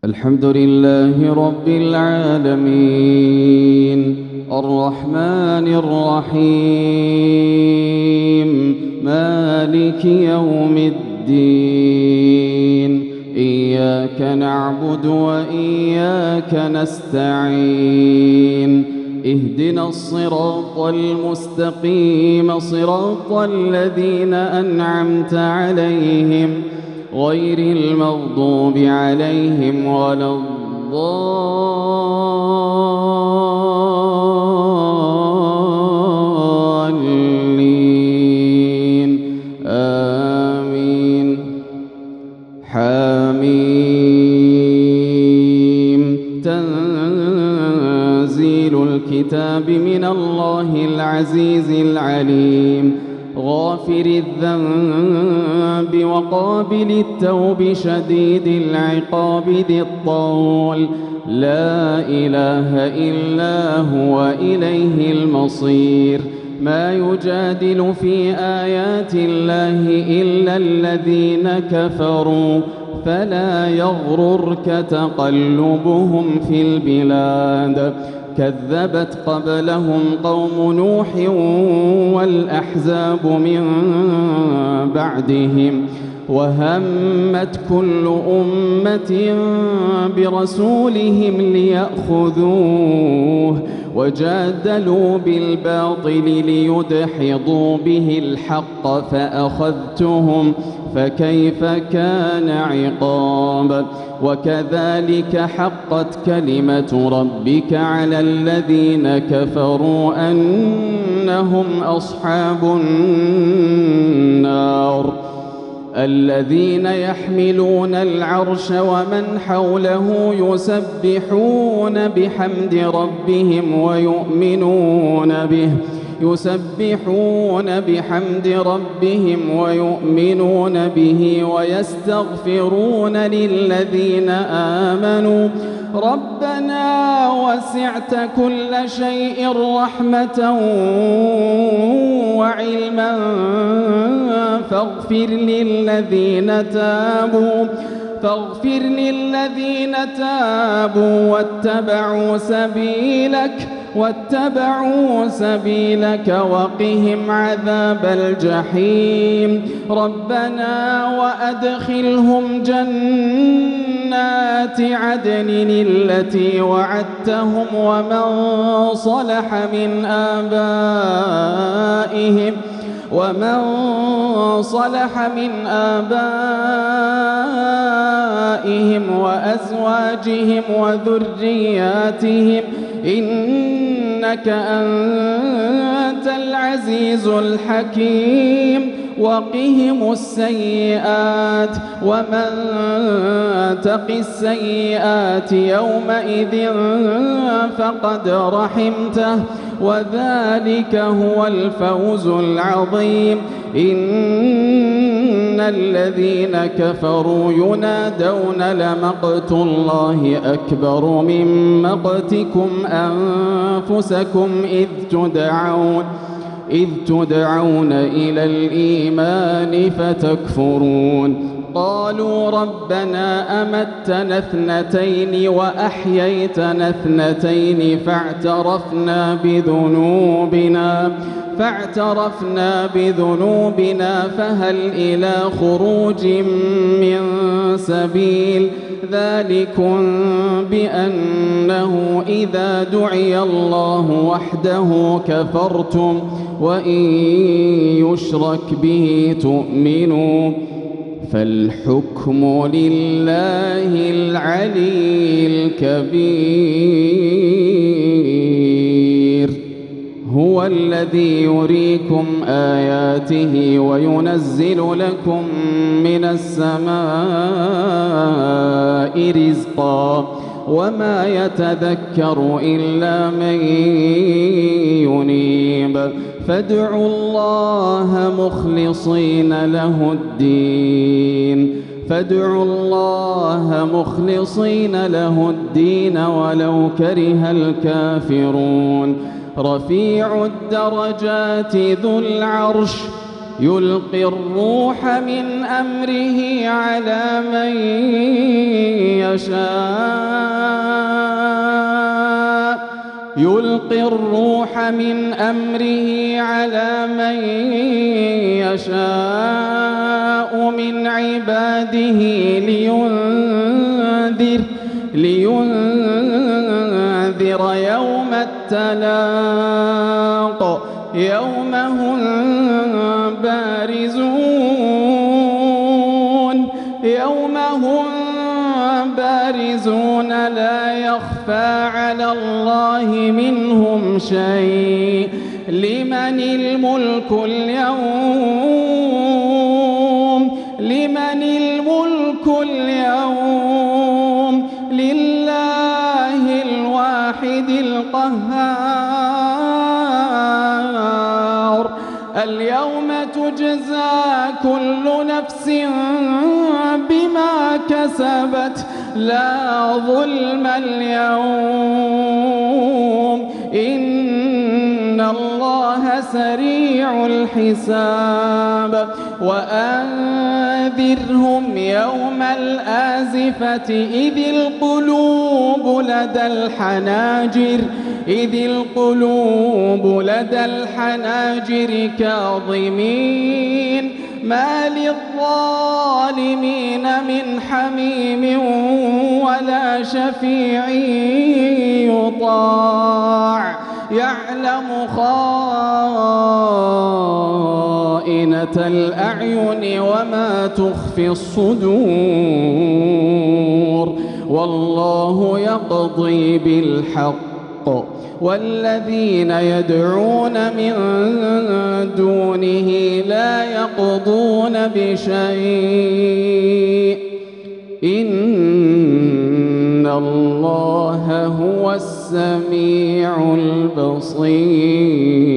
الحمد لله رب العالمين الرحمن الرحيم مالك يوم الدين إياك نعبد وإياك نستعين اهدنا الصراط المستقيم صراط الذين أنعمت عليهم غير المغضوب عليهم ولا الضالين آمين. حميم. تنزيل الكتاب من الله العزيز العليم غافر الذنب وقابل التوب شديد العقاب ذي الطول لا إله إلا هو إليه المصير. ما يجادل في آيات الله إلا الذين كفروا فلا يغررك تقلبهم في البلاد. كذبت قبلهم قوم نوح والأحزاب من بعدهم وهمت كل أمة برسولهم ليأخذوه وجادلوا بالباطل ليدحضوا به الحق فأخذتهم فكيف كان عقاب. وكذلك حقت كلمة ربك على الذين كفروا أنهم أصحاب النار. الذين يحملون العرش ومن حوله يسبحون بحمد ربهم ويؤمنون به ويستغفرون للذين آمنوا ربنا وسعت كل شيء رحمة وعلما فاغفر للذين تابوا واتبعوا سبيلك وقهم عذاب الجحيم. ربنا وأدخلهم جنات عدن التي وعدتهم ومن صلح من آبائهم وأزواجهم وذرياتهم إنك أنت العزيز الحكيم. وقهم السيئات ومن تق السيئات يومئذ فقد رحمته وذلك هو الفوز العظيم. إن الذين كفروا ينادون لمقت الله أكبر من مقتكم أنفسكم إذ تدعون إلى الإيمان فتكفرون. قالوا ربنا أمتنا اثنتين وأحييتنا اثنتين فاعترفنا بذنوبنا فهل إلى خروج من سبيل. ذلكم بأنه إذا دعي الله وحده كفرتم وإن يشرك به تؤمنوا فالحكم لله العلي الكبير. هو الذي يريكم آياته وينزل لكم من السماء رزقا وما يتذكر إلا من ينيب. فادعوا الله مخلصين له الدين ولو كره الكافرون. رفيع الدرجات ذو العرش يلقي الروح من أمره على من يشاء يلقي الروح من أمره على من يشاء من عباده لينذر يوم التلاق يوم هم بارزون لا يخفى على الله منهم شيء لمن الملك اليوم لله الواحد القهار اليوم تجزى كل نفس بما كسبت لا ظلم اليوم إن الله سريع الحساب وأنذرهم يوم الآزفة إذ القلوب لدى الحناجر كاظمين ما للظالمين من حميم ولا شفيع يطاع يعلم خائنة الأعين وما تخفي الصدور والله يقضي بالحق والذين يدعون من دونه لا يقضون بشيء إن الله هو السميع البصير.